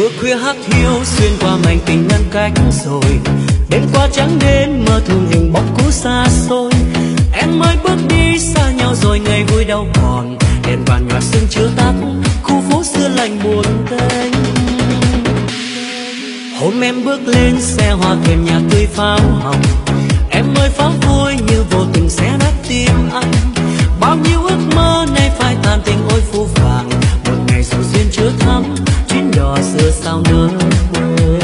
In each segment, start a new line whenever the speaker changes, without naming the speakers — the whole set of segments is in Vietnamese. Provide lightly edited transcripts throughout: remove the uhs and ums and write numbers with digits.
Mưa khuya hắt hiu xuyên qua mảnh tình ngăn cách rồi, đêm qua trắng đến mơ thương hình bóng cũ xa xôi. Em mới bước đi xa nhau rồi ngày vui đâu còn, đèn vàng nhòa sương chưa tắt, khu phố xưa lạnh buồn tênh. Hôm em bước lên xe hoa thềm nhà tươi pháo hồng, em ơi pháo vui như vô tình xé nát tim anh. Bao nhiêu ước mơ nay phai tàn tình ôi phũ phàng, một ngày dù duyên chưa thắm, chuyến đò xưa sao nỡ quên.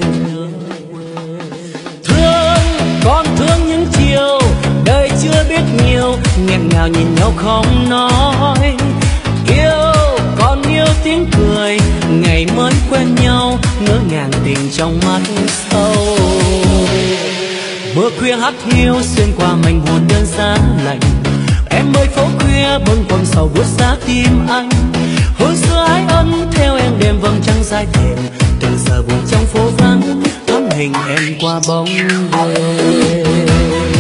Thương còn thương những chiều đời chưa biết nhiều, nghẹn ngào nhìn nhau không nói. Yêu còn yêu tiếng cười ngày mới quen nhau, ngỡ ngàng tình trong mắt sâu. Mưa khuya hắt hiu xuyên qua mảnh buồn đơn giá lạnh, em ơi phố khuya bâng quầng sầu buốt giá tim anh. Hồi xưa ái ân theo em đêm vầng trăng dài thềm, từ giờ buồn trong phố vắng thắm hình em qua bóng đêm.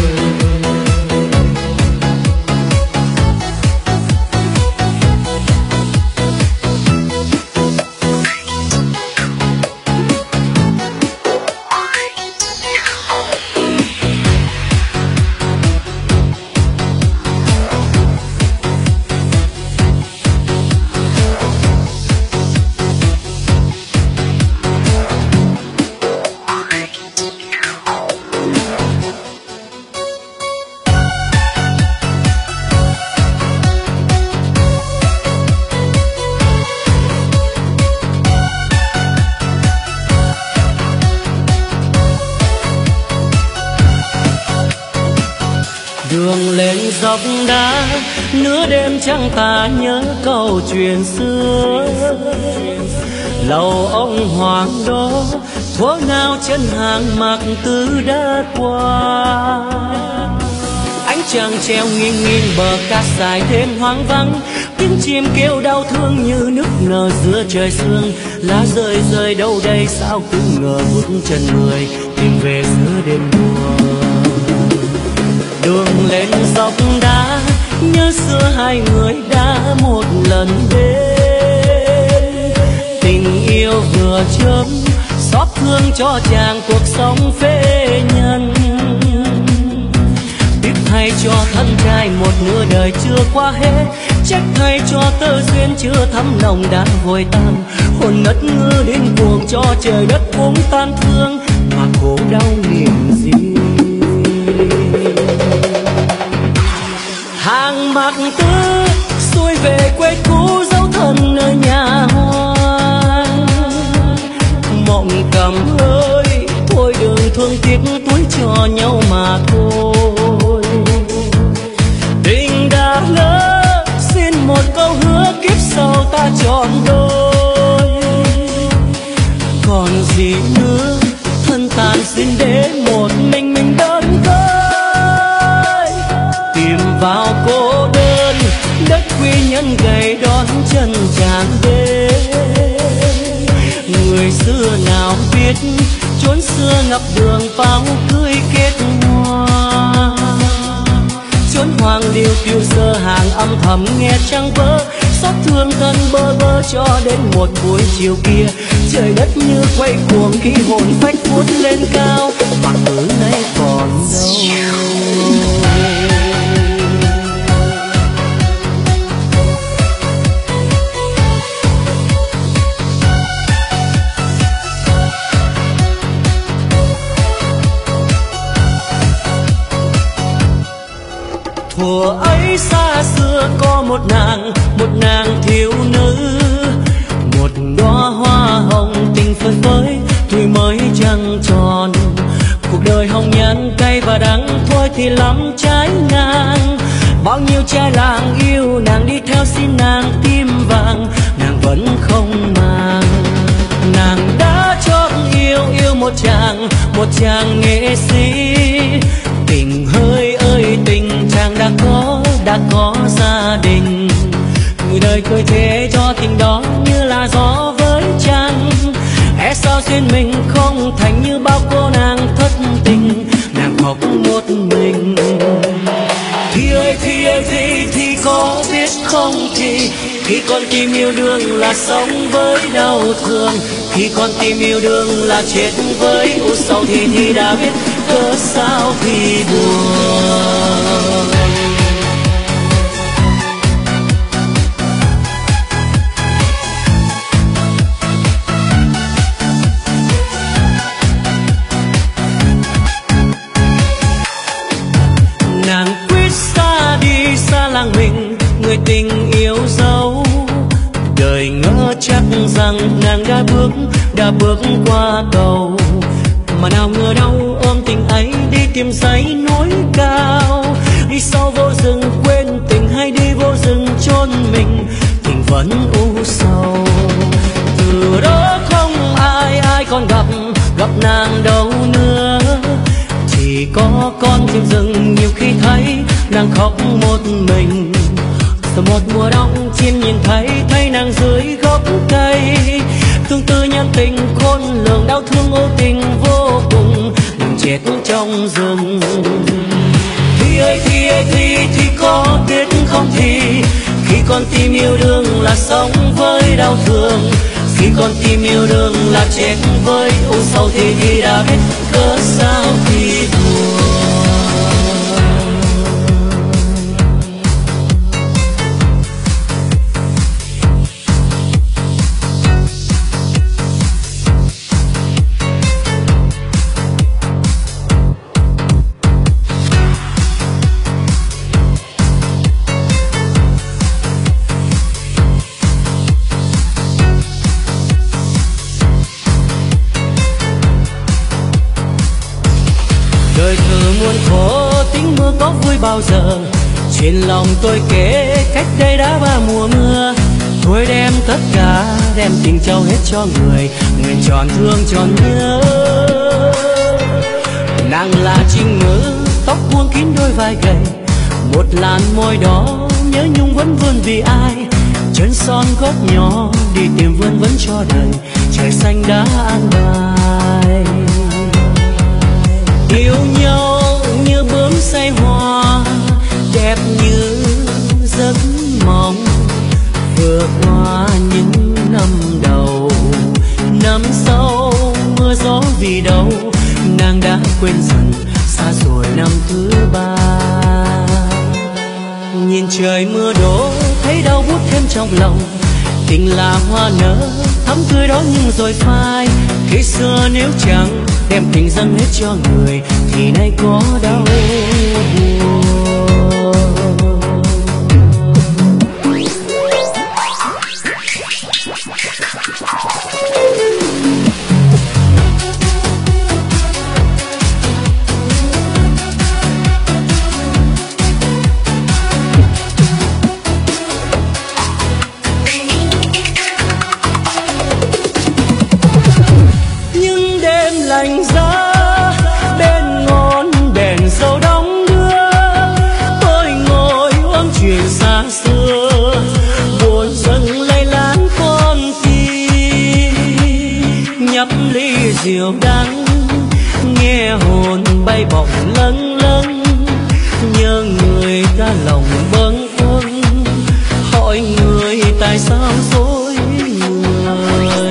Đường lên dốc đá nửa đêm trăng ta nhớ câu chuyện xưa. Lầu ông hoàng đó thuở nào chân hàng mặc tư đã qua. Ánh trăng treo nghiêng nghiêng bờ cát dài đêm hoang vắng, tiếng chim kêu đau thương như nước nở giữa trời sương. Lá rơi rơi đâu đây sao cứ ngờ bước chân người tìm về giữa đêm mùa. Đường lên dốc đá nhớ xưa hai người đã một lần đến. Tình yêu vừa chớm xót thương cho chàng cuộc sống phế nhân. Tiếc thay cho thân trai một nửa đời chưa qua hết, trách thay cho tơ duyên chưa thắm nồng đã vội tan. Hồn ngất ngư đến cuồng cho trời đất cũng tan thương, mà khổ đau niềm gì. Hàng mặc tư xuôi về quê cũ dấu thân ở nhà hoa. Mộng cầm ơi thôi đừng thương tiếc tuổi cho nhau mà thôi. Tình đã lỡ xin một câu hứa kiếp sau ta trọn đôi. Còn gì nữa thân tàn xin để một mình đơn côi. Tìm vào cô đơn đất quy nhân gầy đón chân chàng đến. Người xưa nào biết chốn xưa ngập đường pháo cưới kết hoa. Chốn hoàng liêu tiêu sơ hàng âm thầm nghe trăng vỡ. Xót thương thân bơ vơ cho đến một buổi chiều kia, trời đất như quay cuồng khi hồn phách vút lên cao, mà từ nay còn đâu. Thuở ấy xa xưa có một nàng thiếu nữ, một đóa hoa hồng tình phơi phới tuổi mới trăng tròn. Cuộc đời hồng nhan cay và đắng thôi thì lắm trái ngang. Bao nhiêu trai làng yêu nàng đi theo xin nàng tim vàng, nàng vẫn không màng. Nàng đã chót yêu một chàng nghệ sĩ. Tình hơi ơi tình chàng đã có gia đình. Người đời cười thế cho tình đó như là gió với trăng. E sao duyên mình không thành như bao cô nàng thất tình. Nàng khóc một mình. Thì ơi thì có biết không thì khi con tim yêu đương là sống với đau thương, khi con tim yêu đương là chết với u sầu thì đã biết cớ sao thì buồn. Nàng quyết xa đi xa làng mình, người tình yêu dấu. Đời ngỡ chắc rằng nàng đã bước qua cầu, mà nào ngờ đâu ôm tình ấy đi tìm dãy núi cao. Đi sau vô rừng quên tình hay đi vô rừng chôn mình, tình vẫn u sầu. Từ đó không ai còn gặp nàng đâu nữa, chỉ có con chim rừng nhiều khi thấy nàng khóc một mình. Rồi một mùa đông chim nhìn thấy nàng dưới gốc cây, tương tư nhân tình khôn lường, đau thương vô tình vô cùng, nàng chết trong rừng. Thì ơi thì có biết không thì khi con tim yêu đương là sống với đau thương, khi con tim yêu đương là chết với u sầu thì đã biết cớ sao thì buồn. Đời thử muôn khổ tính mưa có vui bao giờ, trên lòng tôi kể cách đây đã 3 mùa mưa. Tôi đem tất cả, đem tình trao hết cho người, nguyện tròn thương tròn nhớ. Nàng là trinh nữ, tóc buông kín đôi vai gầy, một làn môi đỏ nhớ nhung vẫn vương vì ai. Chân son gót nhỏ đi tìm vươn vấn cho đời, trời xanh đã an bài. Yêu nhau như bướm say hoa, đẹp như giấc mộng. Vừa qua những năm đầu, năm sau mưa gió vì đâu, nàng đã quên dần xa rồi năm thứ 3. Nhìn trời mưa đổ thấy đau buốt thêm trong lòng, tình là hoa nở thắm tươi đó nhưng rồi phai. Khi xưa nếu chẳng đem tình dâng hết cho người thì nay có đau buồn. Lạnh giá bên ngọn đèn dầu đong đưa, tôi ngồi uống chuyện xa xưa, buồn dần lay láng con tim. Nhấp ly rượu đắng nghe hồn bay bổng lâng lâng, nhớ người ta lòng bâng khuâng, hỏi người tại sao dối người.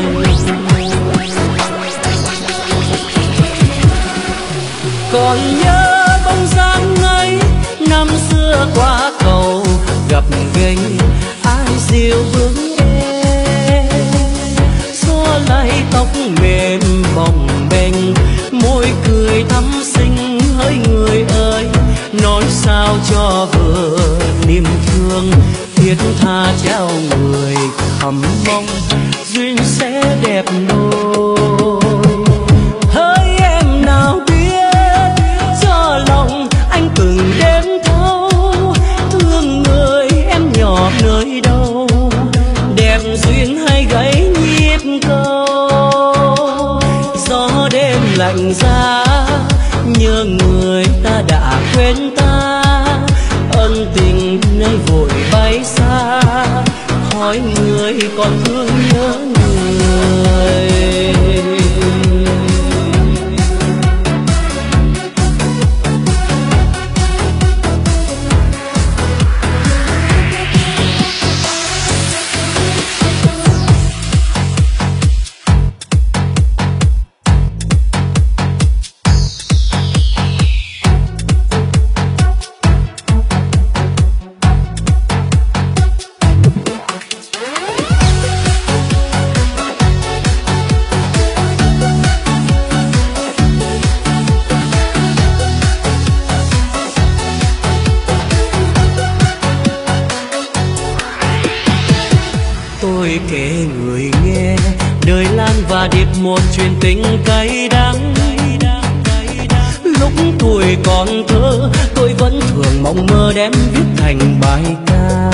Còn nhớ bóng dáng ấy năm xưa qua cầu, gặp ghềnh ai dịu vững êm, gió lay tóc mềm bồng bềnh, môi cười thắm xinh hỡi người ơi. Nói sao cho vừa niềm thương, thiết tha trao người thầm mong duyên sẽ đẹp đôi. Hỡi em nào lòng anh từng đêm thâu, thương người em nhỏ nơi đâu, đẹp duyên hay gãy nhịp câu. Gió đêm lạnh giá nhớ người ta đã quên ta, ân tình nay vội bay xa, hỏi người còn thương nhớ người. mộng mơ đem viết thành bài ca.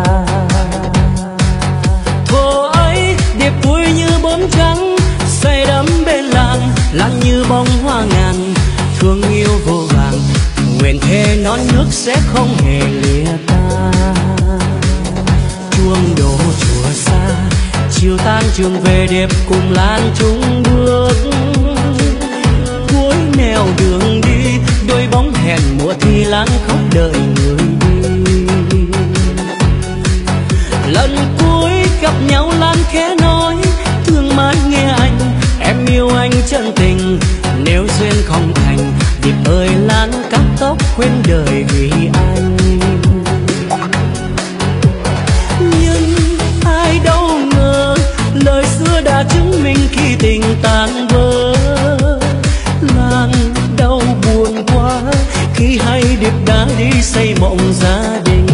Thổ ấy điệp vui như bướm trắng, say đắm bên làng, lặng như bông hoa ngàn, thương yêu vô vàng, nguyện thề non nước sẽ không hề lìa ta. Chuông đổ chùa xa, chiều tan trường về đẹp cùng lan chung bước. Cuối nẻo đường đi, đôi bóng hẹn mùa thi lãng khóc đợi người đi. Lần cuối gặp nhau Lan khẽ nói, thương mãi nghe anh, em yêu anh chân tình. Nếu duyên không thành, điệp ơi Lan cắt tóc quên đời vì anh. Nhưng ai đâu ngờ, lời xưa đã chứng minh khi tình tan vỡ. Lan đau buồn quá khi hay điệp đã đi xây mộng gia đình.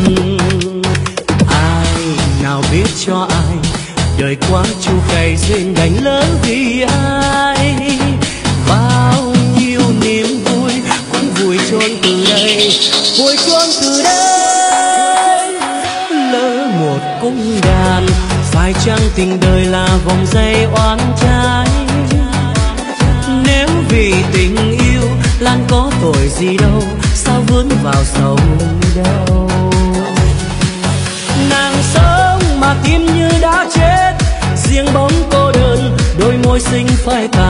Ai nào biết cho ai, đời quá chu cay duyên đành lỡ vì ai. Bao nhiêu niềm vui cũng vùi chôn từ đây, vùi chôn từ đây. Lỡ một cung đàn, phải chăng tình đời là vòng dây oán trái? Nếu vì tình yêu Lan có tội gì đâu, sao vướng vào sầu đau? Nàng sống mà tim như đã chết, riêng bóng cô đơn, đôi môi xinh phai tàn.